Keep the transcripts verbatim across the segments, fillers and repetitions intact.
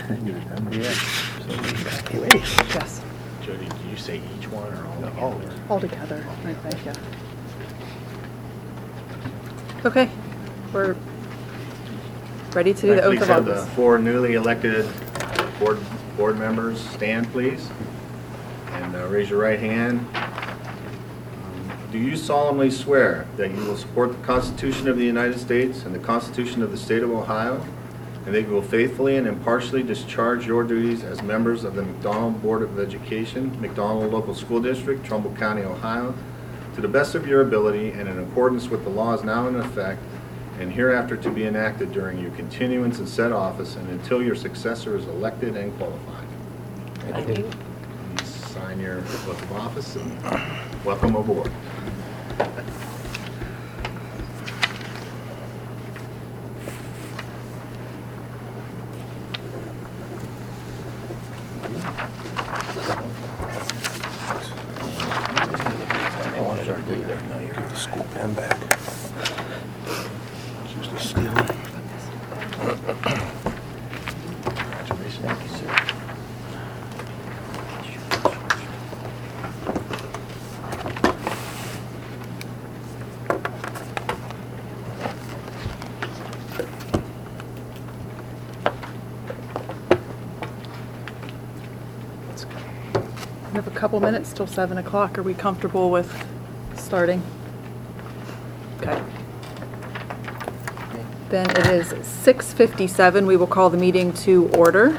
Yeah. Yes, Jody, did you say each one or all all. together? all together, I think, yeah. Okay, we're ready to do the Can I oath please of have the office. four newly elected board, board members stand, please? And uh, raise your right hand. Um, Do you solemnly swear that you will support the Constitution of the United States and the Constitution of the State of Ohio, and that you will faithfully and impartially discharge your duties as members of the McDonald Board of Education, McDonald Local School District, Trumbull County, Ohio, to the best of your ability and in accordance with the laws now in effect and hereafter to be enacted during your continuance in said office and until your successor is elected and qualified? I do. Please sign your oath of office and welcome aboard. Get the school pen back. Just a steal. Congratulations. Thank you, sir. We have a couple minutes till seven o'clock. Are we comfortable with starting? Okay. Then it is six fifty-seven. We will call the meeting to order.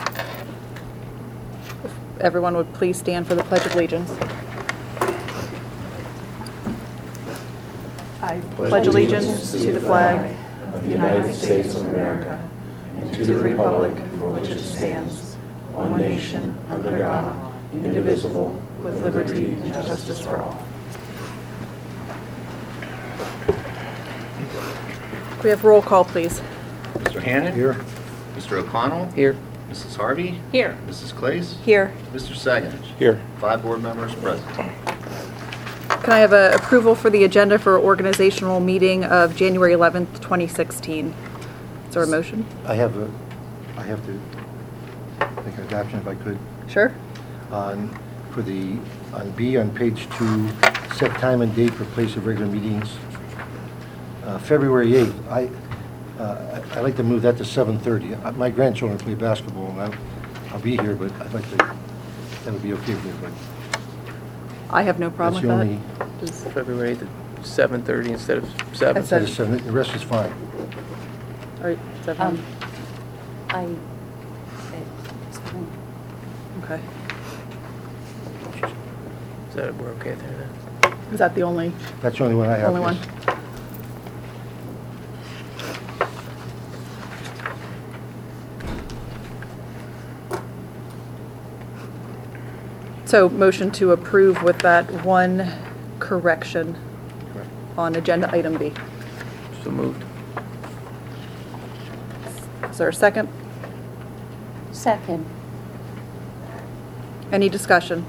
If everyone would please stand for the Pledge of Allegiance. I pledge allegiance to the flag of the United States of America and to the republic for which it stands, one nation, under God, indivisible, with liberty and justice for all. We have roll call, please. Mister Hannon? Here. Mister O'Connell? Here. Missus Harvey? Here. Missus Clace? Here. Mister Saganich? Here. Five board members present. Can I have a approval for the agenda for organizational meeting of January eleventh, twenty sixteen? Is there a motion? I have a, I have to make an adoption if I could. Sure. On, for the, on B on page two, set time and date for place of regular meetings. Uh, February eighth, I, uh, I- I'd like to move that to seven thirty. My grandchildren play basketball and I'll, I'll be here, but I'd like to, that would be okay with everybody. I have no problem That's with the that. only- Does- February the seven thirty instead of seven. Instead Instead of seven, the rest is fine. All right, is everyone- Um, I, it's fine. okay. Is that, we're okay there then? Is that the only, That's the only one I have. only one? yes. So motion to approve with that one correction Correct. on agenda item B. So moved. Is there a second? Second. Any discussion?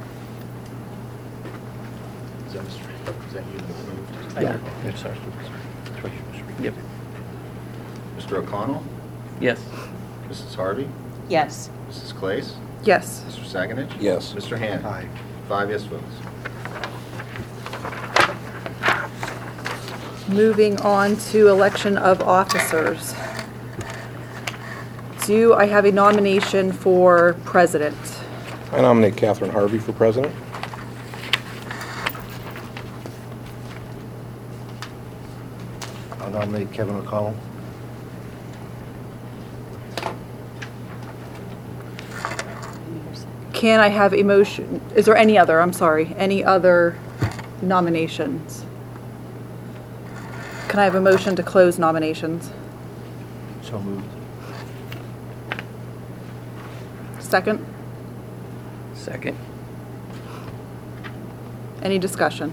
Is that, Mister is that you that moved? Yeah. Yes, sir. That's right, you must read. Yep. Mister O'Connell? Yes. Missus Harvey? Yes. Missus Clace? Yes. Mister Saganich? Yes. Mister Hannon? Aye. Five yes votes. Moving on to election of officers. Do I have a nomination for president? I nominate Catherine Harvey for president. I'll nominate Kevin O'Connell. Can I have a motion, is there any other, I'm sorry, any other nominations? Can I have a motion to close nominations? So moved. Second? Second. Any discussion?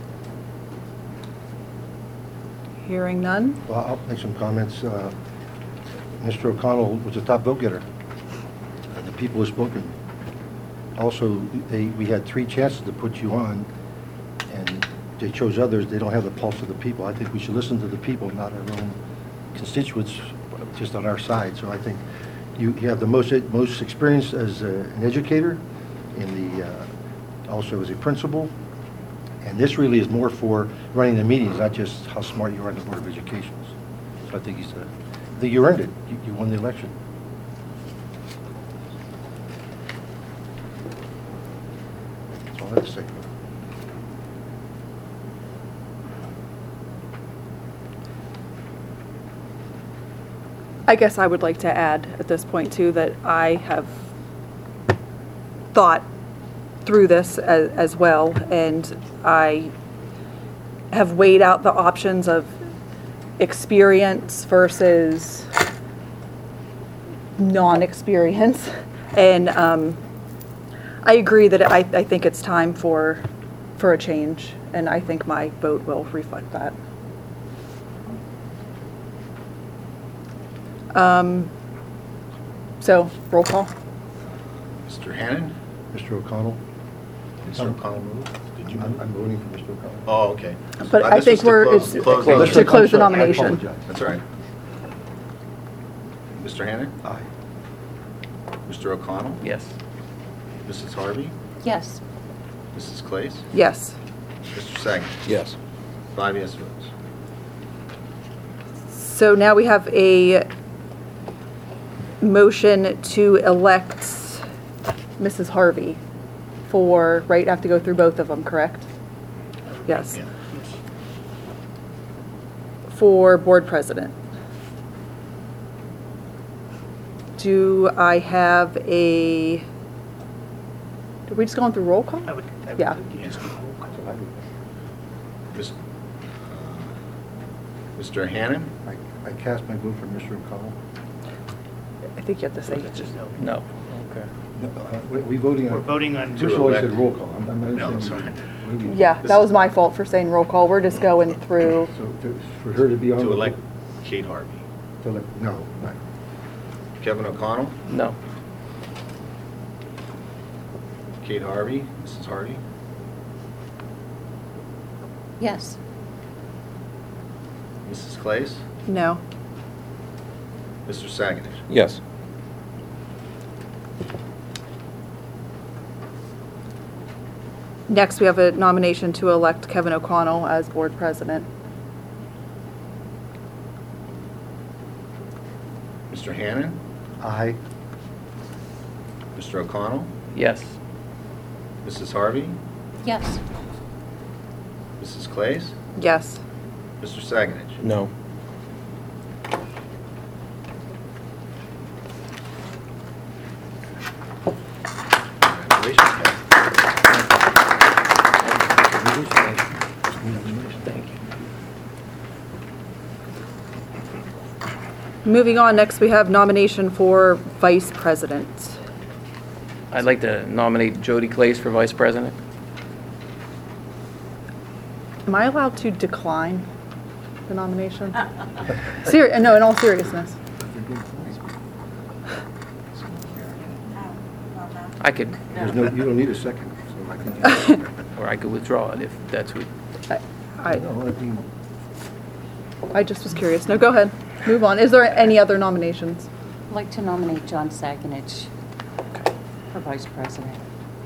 Hearing none? Well, I'll make some comments. Uh, Mister O'Connell was a top vote getter. Uh, The people have spoken. Also, they, we had three chances to put you on, and they chose others. They don't have the pulse of the people. I think we should listen to the people, not our own constituents, just on our side. So I think You you have the most, most experience as a- an educator, in the, uh, also as a principal, and this really is more for running the meetings, not just how smart you are on the Board of Education. So I think he's, uh, I think you earned it. You- You won the election. That's all I have to say. I guess I would like to add at this point too that I have thought through this as, as well, and I have weighed out the options of experience versus non-experience, and um, I agree that I, I think it's time for for a change, and I think my vote will reflect that. Um, so, roll call. Mister Hannan? Mister O'Connell? Mister O'Connell moved? Did you I'm move? I'm voting for Mister O'Connell. Oh, okay. But Uh, I this think was to we're, close- it's close the- to Mister close the I'm sorry, I nomination. apologize. That's all right. Mister Hannan? Aye. Mister O'Connell? Yes. Missus Harvey? Yes. Missus Claes? Yes. Mister Sagan? Yes. Five yes votes. So now we have a motion to elect Missus Harvey for, right, I have to go through both of them, correct? Yes. Yeah. For board president. Do I have a, are we just going through roll call? I would, I would Yeah. yes. Mis- uh, Mister Hannan? I I cast my vote for Mister O'Connell. I think you have to say. No. Okay. No, uh, we- We voting on... We're voting on. First of all, I said elect- roll call. I'm- I'm No, understanding. Maybe- Yeah, that was my fault for saying roll call. We're just going through. So to- for her to be on... To the- elect Kate Harvey. To elect, no, not. Kevin O'Connell? No. Kate Harvey? Missus Harvey? Yes. Missus Claes? No. Mister Saganich? Yes. Next, we have a nomination to elect Kevin O'Connell as board president. Mister Hannan? Aye. Mister O'Connell? Yes. Missus Harvey? Yes. Missus Claes? Yes. Mister Saganich? No. Congratulations, Kevin. Thank you. Moving on, next we have nomination for vice president. I'd like to nominate Jody Claes for vice president. Am I allowed to decline the nomination? Seri- no, in all seriousness. I could, There's no, you don't need a second, so I can... or I could withdraw it if that's what, I, I, No, I mean, I just was curious. No, go ahead. Move on. Is there any other nominations? I'd like to nominate John Saganich for vice president.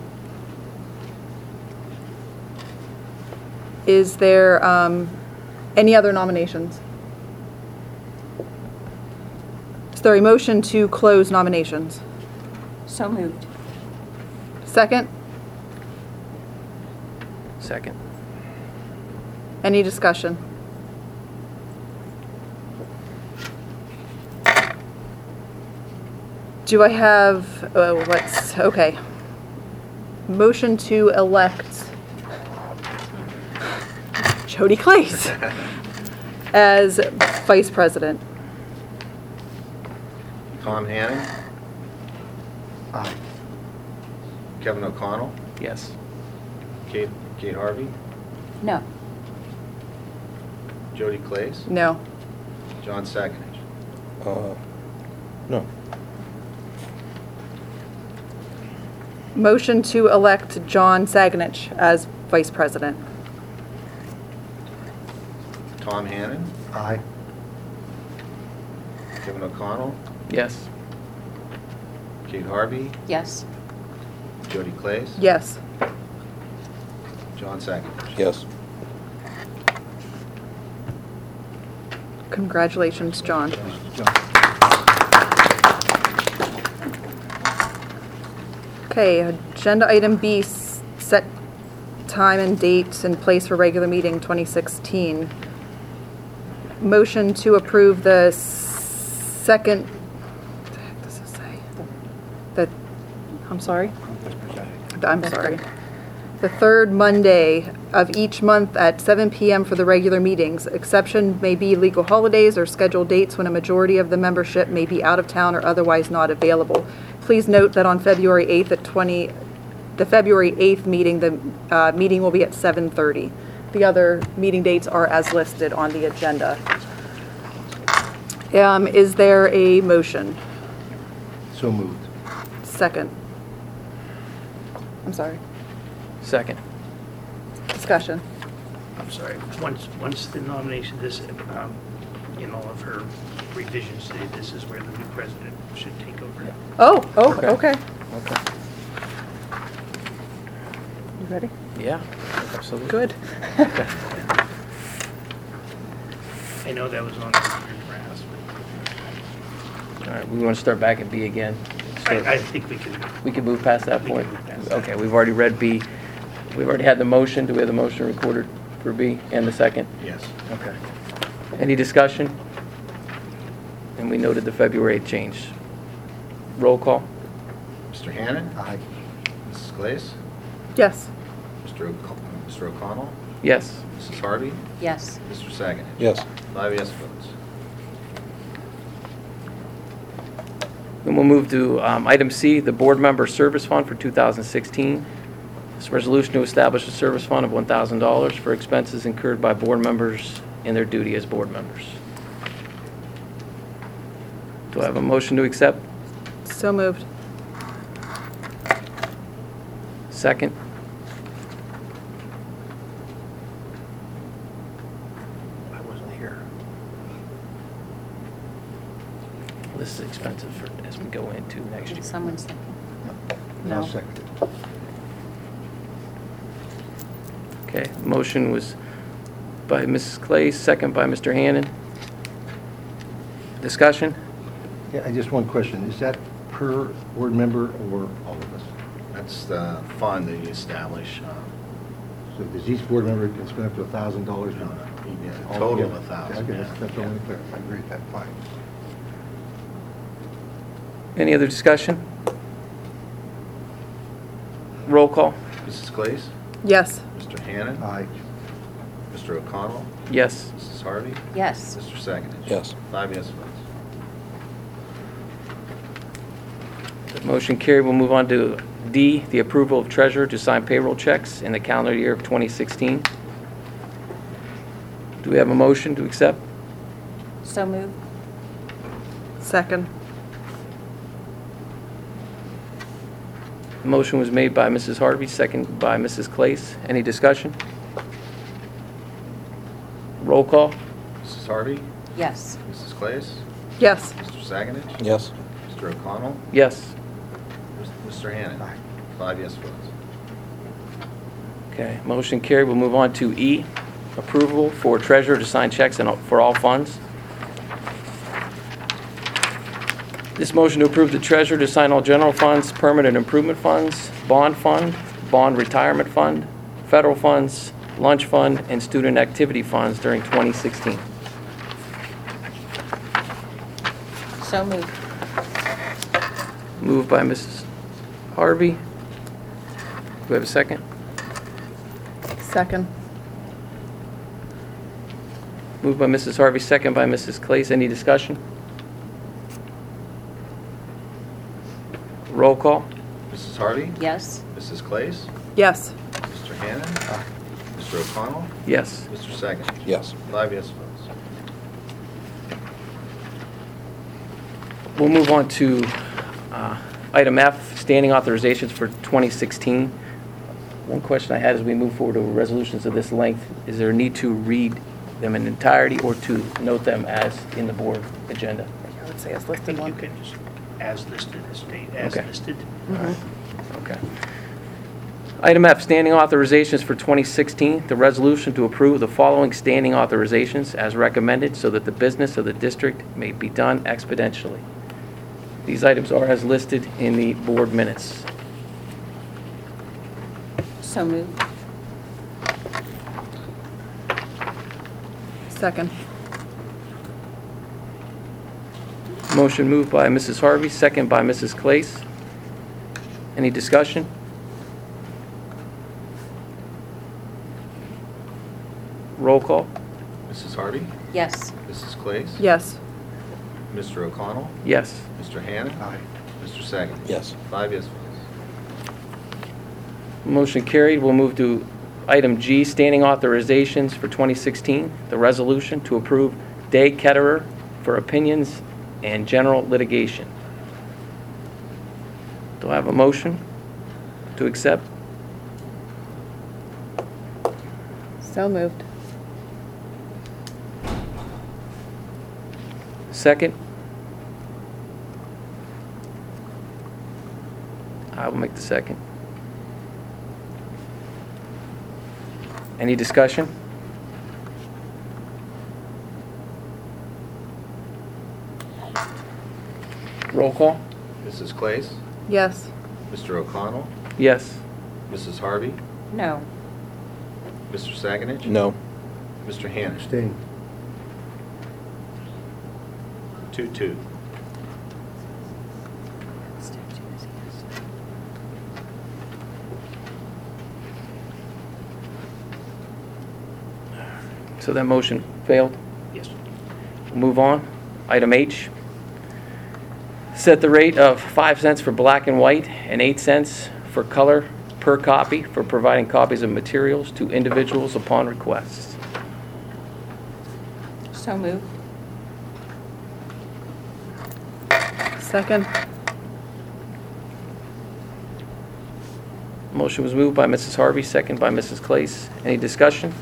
Is there um, any other nominations? Is there a motion to close nominations? So moved. Second? second. Any discussion? Do I have, oh, let's, okay. Motion to elect Jody Claes as vice president. Tom Hannan? aye. Kevin O'Connell? Yes. Kate, Kate Harvey? No. Jody Claes? No. John Saganich? Uh, no. Motion to elect John Saganich as vice president. Tom Hannan? Aye. Kevin O'Connell? Yes. Kate Harvey, Yes. Jody Clays, Yes. John Sakovich. Yes. Congratulations, John. Okay, agenda item B, s- set time and date and place for regular meeting twenty sixteen. Motion to approve the s- second, what the heck does it say? The, I'm sorry? I'm sorry. The third Monday of each month at seven p m for the regular meetings. Exception may be legal holidays or scheduled dates when a majority of the membership may be out of town or otherwise not available. Please note that on February eighth at twenty, the February eighth meeting, the uh, meeting will be at seven thirty. The other meeting dates are as listed on the agenda. Um, Is there a motion? So moved. Second. I'm sorry. Second. Discussion. I'm sorry, once, once the nomination, this, um, in all of her revisions, say this is where the new president should take over. Oh, oh, Okay. okay. Okay. You ready? Yeah, absolutely. Good. I know that was on the grasp. All right, we want to start back at B again. I, I think we can, We can move past that We can point? move past that. Okay, we've already read B. We've already had the motion. Do we have the motion recorded for B and the second? Yes. Okay. Any discussion? And we noted the February eighth change. Roll call? Mister Hannon, Aye. Missus Clays, Yes. Mister O'Con- Mister O'Connell, Yes. Missus Harvey, Yes. Mister Saganich. Yes. Five yes votes. Then we'll move to um, item C, the Board Member Service Fund for two thousand sixteen. This resolution to establish a service fund of one thousand dollars for expenses incurred by board members in their duty as board members. Do I have a motion to accept? So moved. Second? I wasn't here. This is expensive for, as we go into next year. Did someone second? I'll No. second it. Okay, motion was by Missus Clay, second by Mister Hannon. Discussion? Yeah, I just one question. Is that per board member or all of us? That's the fund that you establish, uh, So does each board member can spend up to a thousand dollars? yeah, total of a thousand. Okay, that's, that's all I'm clear. I agree, that's fine. Any other discussion? Roll call? Missus Clays, Yes. Mister Hannon, Aye. Mister O'Connell, Yes. Missus Harvey, Yes. Mister Saganich. Yes. Five yes votes. Motion carried. We'll move on to D, the approval of treasurer to sign payroll checks in the calendar year of twenty sixteen. Do we have a motion to accept? So moved. Second. The motion was made by Missus Harvey, second by Missus Clace. Any discussion? Roll call? Missus Harvey, Yes. Missus Clays, Yes. Mister Saganich, Yes. Mister O'Connell, Yes. Mister Hannon. Aye. Five yes votes. Okay, motion carried. We'll move on to E, approval for treasurer to sign checks in- for all funds. This motion to approve the treasurer to sign all general funds, permanent improvement funds, bond fund, bond retirement fund, federal funds, lunch fund, and student activity funds during twenty sixteen. So moved. Moved by Missus Harvey. Do we have a second? Second. Moved by Missus Harvey, second by Missus Clace. Any discussion? Roll call? Missus Harvey, Yes. Missus Clays, Yes. Mister Hannon, Mister O'Connell, Yes. Mister Saganich. Yes. Five yes votes. We'll move on to uh, item F, standing authorizations for twenty sixteen. One question I had as we move forward to resolutions of this length, is there a need to read them in entirety or to note them as in the board agenda? I would say as I listed think you one. can just as listed, as state, as Okay. listed. Okay. Item F, standing authorizations for twenty sixteen. The resolution to approve the following standing authorizations as recommended so that the business of the district may be done exponentially. These items are as listed in the board minutes. So moved. Second. Motion moved by Missus Harvey, second by Missus Clace. Any discussion? Roll call? Missus Harvey? Yes. Missus Claes? Yes. Mister O'Connell? Yes. Mister Hannan? Aye. Mister Sagan? Yes. Five yes votes. Motion carried. We'll move to item G, standing authorizations for twenty sixteen. The resolution to approve Day Ketterer for opinions and general litigation. Do I have a motion to accept? So moved. Second? I will make the second. Any discussion? Roll call? Missus Claes? Yes. Mister O'Connell? Yes. Missus Harvey? No. Mister Saganich? No. Mister Hannan? Abstain. Two, two. So that motion failed. Yes. We'll move on. Item H. Set the rate of five cents for black and white and eight cents for color per copy for providing copies of materials to individuals upon request. So moved. Second. Motion was moved by Missus Harvey, second by Missus Clace. Any discussion?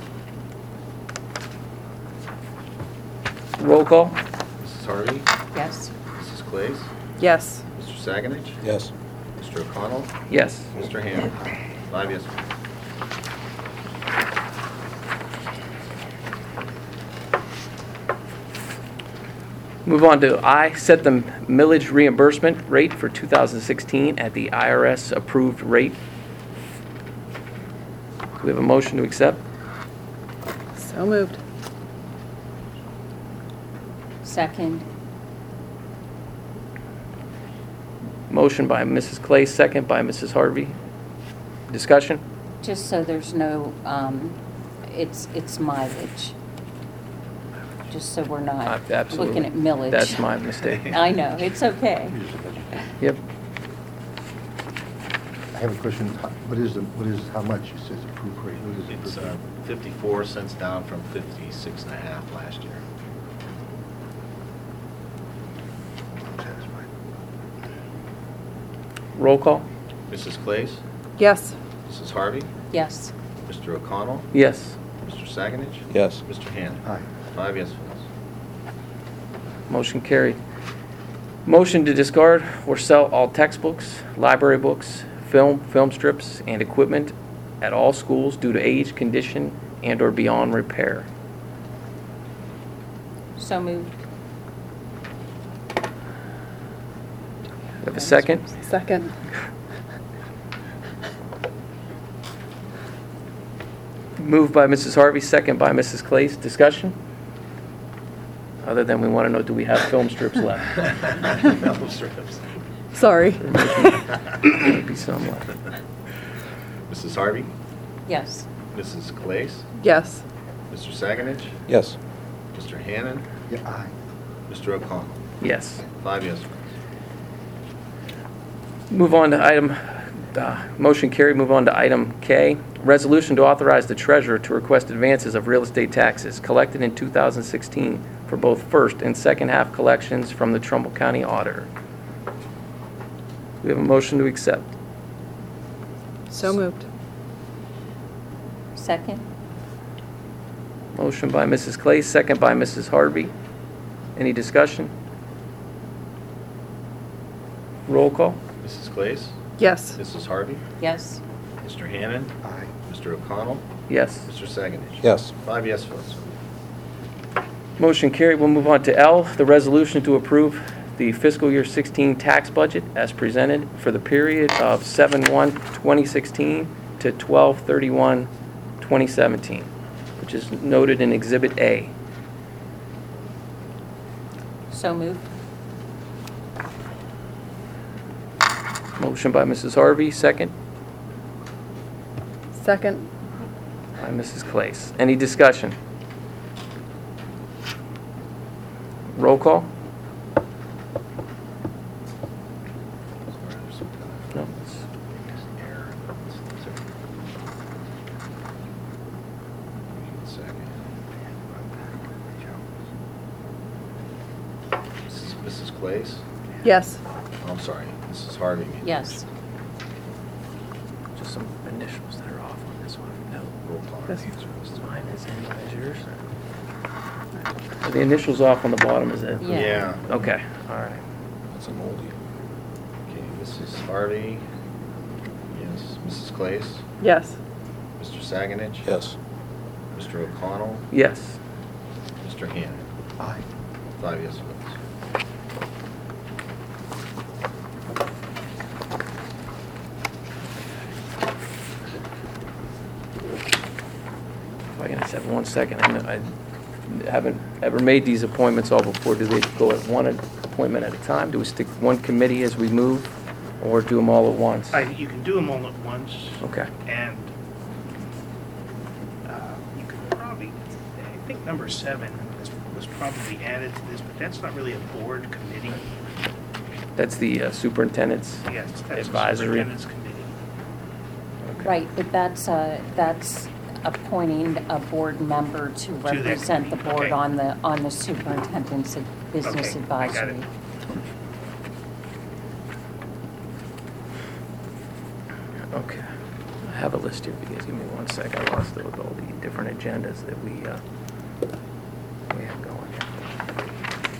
Roll call? Missus Harvey? Yes. Missus Claes? Yes. Mister Saganich? Yes. Mister O'Connell? Yes. Mister Hannan? Five yes votes. Move on to I, set the millage reimbursement rate for two thousand sixteen at the I R S approved rate. Do we have a motion to accept? So moved. Second. Motion by Missus Clay, second by Missus Harvey. Discussion? Just so there's no, um, it's, it's mileage. Just so we're Uh, not absolutely. looking at millage. That's my mistake. I know, it's okay. Yep. I have a question. How- What is the, what is, how much? It says approved rate. What is the It's approved uh, rate? fifty-four cents down from fifty-six and a half last year. Satisfied. Roll call? Missus Claes? Yes. Missus Harvey? Yes. Mister O'Connell? Yes. Mister Saganich? Yes. Mister Hannan? Aye. Five yes votes. Motion carried. Motion to discard or sell all textbooks, library books, film, film strips, and equipment at all schools due to age, condition, and/or beyond repair. So moved. Have a second? Second. Moved by Missus Harvey, second by Missus Clace. Discussion? Other than we want to know, do we have film strips left? Film strips. Sorry. There be some left. Missus Harvey? Yes. Missus Claes? Yes. Mister Saganich? Yes. Mister Hannan? Yeah, aye. Mister O'Connell? Yes. Five yes votes. Move on to item, uh, motion carried, move on to item K. Resolution to authorize the treasurer to request advances of real estate taxes collected in two thousand sixteen for both first and second half collections from the Trumbull County Auditor. We have a motion to accept. So moved. Second. Motion by Missus Clay, second by Missus Harvey. Any discussion? Roll call? Missus Claes? Yes. Missus Harvey? Yes. Mister Hannan? Aye. Mister O'Connell? Yes. Mister Saganich? Yes. Five yes votes. Motion carried. We'll move on to L, the resolution to approve the fiscal year sixteen tax budget as presented for the period of seven one twenty sixteen to twelve thirty-one twenty seventeen, which is noted in Exhibit A. So moved. Motion by Missus Harvey, second Second. by Missus Claes. Any discussion? Roll call? No. it's- Missus Claes? Yes. Oh, I'm sorry, Missus Harvey. Yes. Just some initials that are off on this one. No. Roll call. Yes. Mine is in as yours. Are the initials off on the bottom, is it? Yeah. Yeah. Okay, all right. That's an oldie. Okay, Missus Harvey? Yes. Missus Claes? Yes. Mister Saganich? Yes. Mister O'Connell? Yes. Mister Hannan? Aye. Five yes votes. If I can just have one second, I know- I haven't ever made these appointments all before. Do they go at one appointment at a time? Do we stick one committee as we move, or do them all at once? I, you can do them all at once, Okay. and uh, you could probably, I think number seven was, was probably added to this, but that's not really a board committee. That's the uh, superintendent's Yes, that's the advisory. superintendent's committee. Okay. Right, but that's, uh, that's appointing a board member to that represent the committee, board okay. on the, on the superintendent's ad- business Okay, I got it. advisory. Okay. I have a list here, if you guys give me one sec. I lost it with all the different agendas that we, uh, we have going here.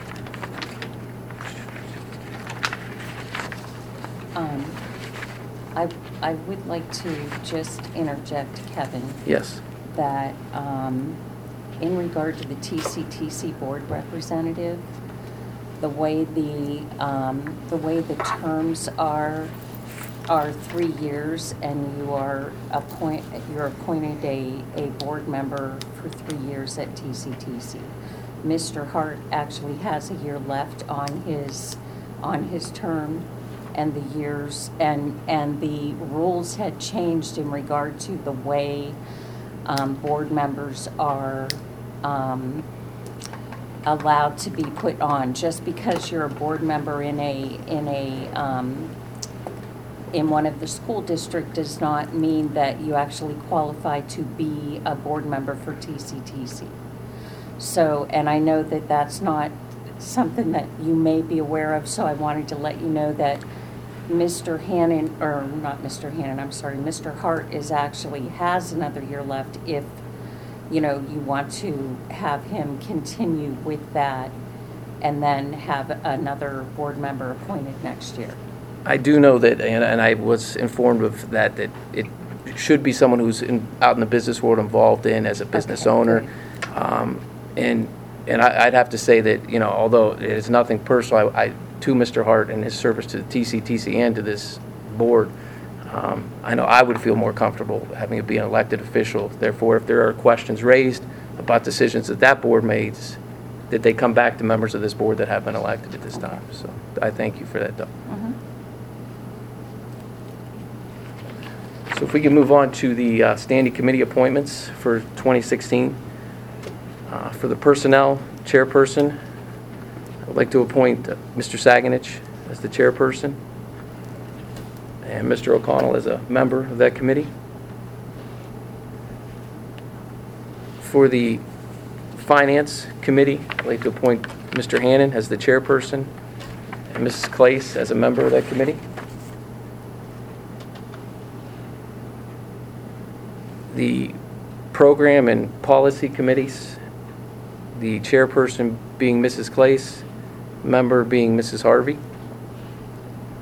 Um, I, I would like to just interject, Kevin, Yes. that um, in regard to the T C T C board representative, the way the, um, the way the terms are, are three years, and you are appoint, you're appointed a, a board member for three years at T C T C. Mister Hart actually has a year left on his, on his term, and the years, and, and the rules had changed in regard to the way um, board members are um, allowed to be put on. Just because you're a board member in a, in a, um, in one of the school district does not mean that you actually qualify to be a board member for T C T C. So, and I know that that's not something that you may be aware of, so I wanted to let you know that Mister Hannan, or not Mister Hannan, I'm sorry, Mister Hart is actually, has another year left if, you know, you want to have him continue with that and then have another board member appointed next year. I do know that, and, and I was informed of that, that it should be someone who's in, out in the business world involved in as a business Okay, owner. Um, and and I, I'd have to say that, you know, although it is nothing personal, I, I to Mister Hart and his service to the T C T C and to this board, um, I know I would feel more comfortable having it be an elected official. Therefore, if there are questions raised about decisions that that board made, that they come back to members of this board that have been elected at this time. So I thank you for that, Doug. Mhm. So if we can move on to the uh, standing committee appointments for twenty sixteen. Uh, For the personnel chairperson, I'd like to appoint uh, Mister Saganich as the chairperson and Mister O'Connell as a member of that committee. For the finance committee, I'd like to appoint Mister Hannan as the chairperson and Missus Claes as a member of that committee. The program and policy committees, the chairperson being Missus Claes, member being Missus Harvey.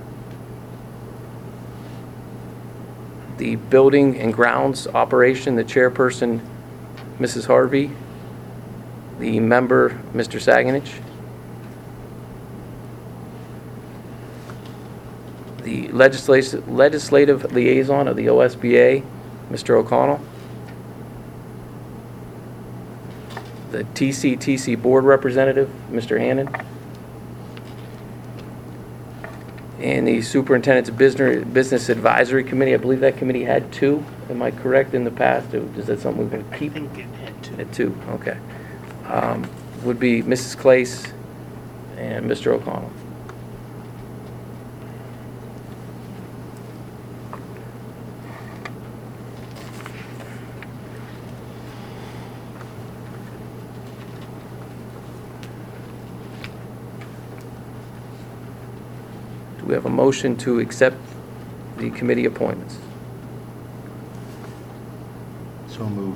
The Building and Grounds Operation, the chairperson, Missus Harvey. The member, Mister Saganich. The legislative legislative liaison of the O S B A, Mister O'Connell. The T C T C board representative, Mister Hannon. And the superintendent's business business advisory committee, I believe that committee had two, am I correct, in the past? Is that something we're going to I keep? think it had to. At two, okay. Um, Would be Missus Clace and Mister O'Connell. Do we have a motion to accept the committee appointments? So moved.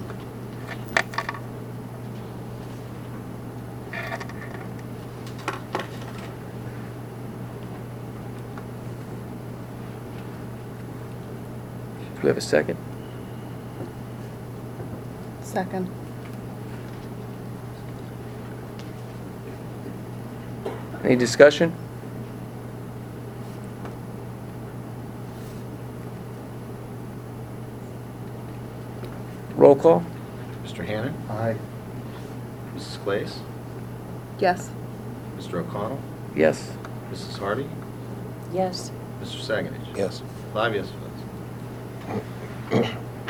Do we have a second? Second. Any discussion? Roll call? Mister Hannon? Aye. Missus Clace? Yes. Mister O'Connell? Yes. Missus Harvey? Yes. Mister Saganich? Yes. Five yes votes.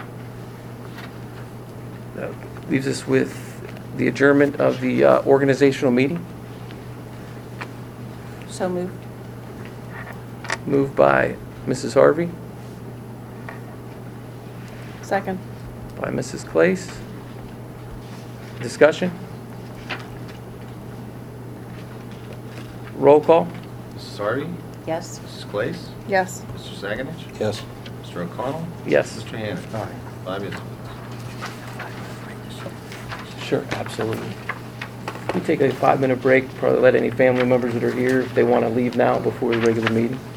That leaves us with the adjournment of the uh, organizational meeting. So moved. Moved by Missus Harvey, Second. by Missus Clace. Discussion? Roll call? Missus Harvey? Yes. Missus Clace? Yes. Mister Saganich? Yes. Mister O'Connell? Yes. Mister Hannon? Aye. Five yes votes. Sure, absolutely. We take a five-minute break, probably let any family members that are here, if they want to leave now before the regular meeting.